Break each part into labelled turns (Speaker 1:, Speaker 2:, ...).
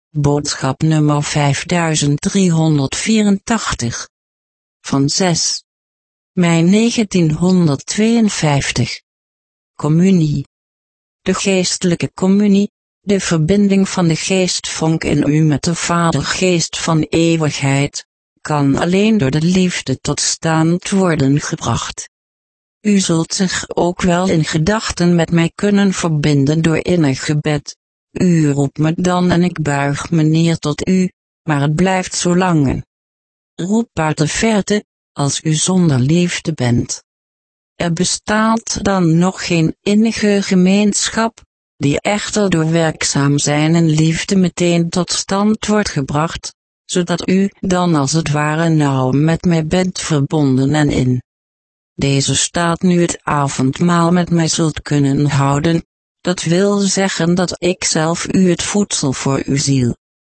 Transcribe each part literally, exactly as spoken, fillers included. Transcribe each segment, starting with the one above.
Speaker 1: Boodschap nummer vijfduizend driehonderdvierentachtig. Van zes mei negentienhonderdtweeënvijftig. Communie. De geestelijke communie, de verbinding van de geestvonk in u met de Vadergeest van eeuwigheid, kan alleen door de liefde tot stand worden gebracht. U zult zich ook wel in gedachten met mij kunnen verbinden door innig gebed. U roept me dan en ik buig me neer tot u, maar het blijft zo lang. Roep uit de verte, als u zonder liefde bent. Er bestaat dan nog geen innige gemeenschap, die echter door werkzaam zijn en liefde meteen tot stand wordt gebracht, zodat u dan als het ware nauw met mij bent verbonden en in deze staat nu het avondmaal met mij zult kunnen houden. Dat wil zeggen dat ik zelf u het voedsel voor uw ziel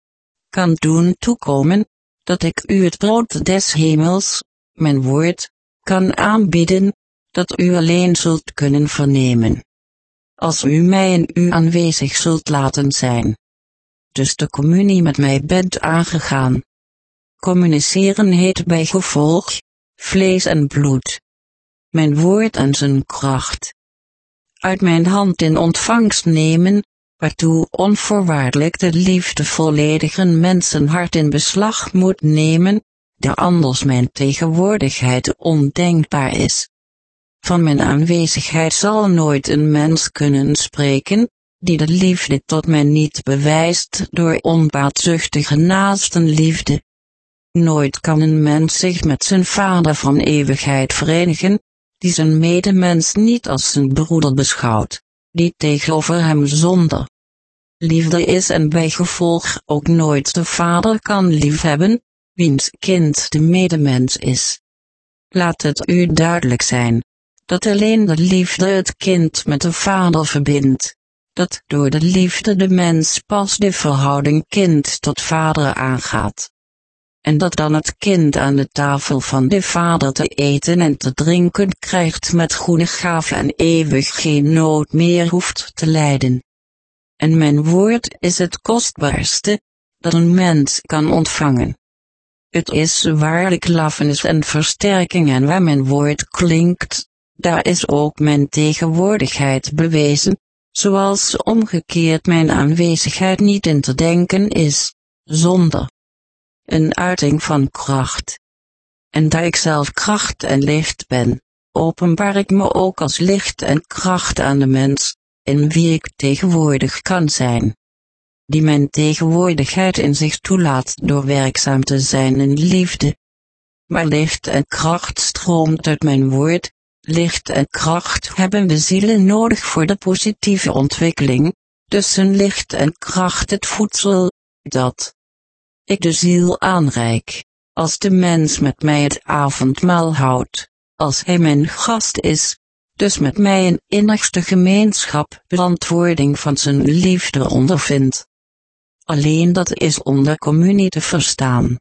Speaker 1: kan doen toekomen, dat ik u het brood des hemels, mijn woord, kan aanbieden, dat u alleen zult kunnen vernemen, als u mij in uw aanwezig zult laten zijn. Dus de communie met mij bent aangegaan. Communiceren heet bij gevolg, vlees en bloed, mijn woord en zijn kracht uit mijn hand in ontvangst nemen, waartoe onvoorwaardelijk de liefde volledig een mensenhart in beslag moet nemen, daar anders mijn tegenwoordigheid ondenkbaar is. Van mijn aanwezigheid zal nooit een mens kunnen spreken, die de liefde tot mij niet bewijst door onbaatzuchtige naastenliefde. Nooit kan een mens zich met zijn Vader van eeuwigheid verenigen, die zijn medemens niet als zijn broeder beschouwt, die tegenover hem zonder liefde is en bij gevolg ook nooit de Vader kan liefhebben, wiens kind de medemens is. Laat het u duidelijk zijn, dat alleen de liefde het kind met de Vader verbindt, dat door de liefde de mens pas de verhouding kind tot Vader aangaat. En dat dan het kind aan de tafel van de Vader te eten en te drinken krijgt met goede gave en eeuwig geen nood meer hoeft te lijden. En mijn woord is het kostbaarste, dat een mens kan ontvangen. Het is waarlijk lafenis en versterking en waar mijn woord klinkt, daar is ook mijn tegenwoordigheid bewezen, zoals omgekeerd mijn aanwezigheid niet in te denken is, zonder een uiting van kracht. En daar ik zelf kracht en licht ben, openbaar ik me ook als licht en kracht aan de mens, in wie ik tegenwoordig kan zijn. Die mijn tegenwoordigheid in zich toelaat door werkzaam te zijn in liefde. Maar licht en kracht stroomt uit mijn woord, licht en kracht hebben de zielen nodig voor de positieve ontwikkeling, dus zijn licht en kracht het voedsel, dat ik de ziel aanreik, als de mens met mij het avondmaal houdt, als hij mijn gast is, dus met mij een innigste gemeenschap beantwoording van zijn liefde ondervindt. Alleen dat is onder communie te verstaan.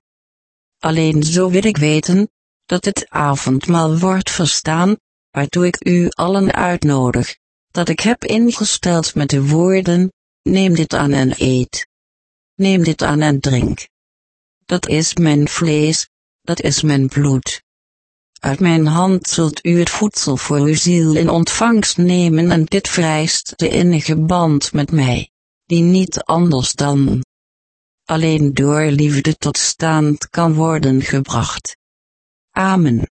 Speaker 1: Alleen zo wil ik weten, dat het avondmaal wordt verstaan, waartoe ik u allen uitnodig, dat ik heb ingesteld met de woorden, neem dit aan en eet. Neem dit aan en drink. Dat is mijn vlees, dat is mijn bloed. Uit mijn hand zult u het voedsel voor uw ziel in ontvangst nemen en dit vereist de innige band met mij, die niet anders dan alleen door liefde tot stand kan worden gebracht. Amen.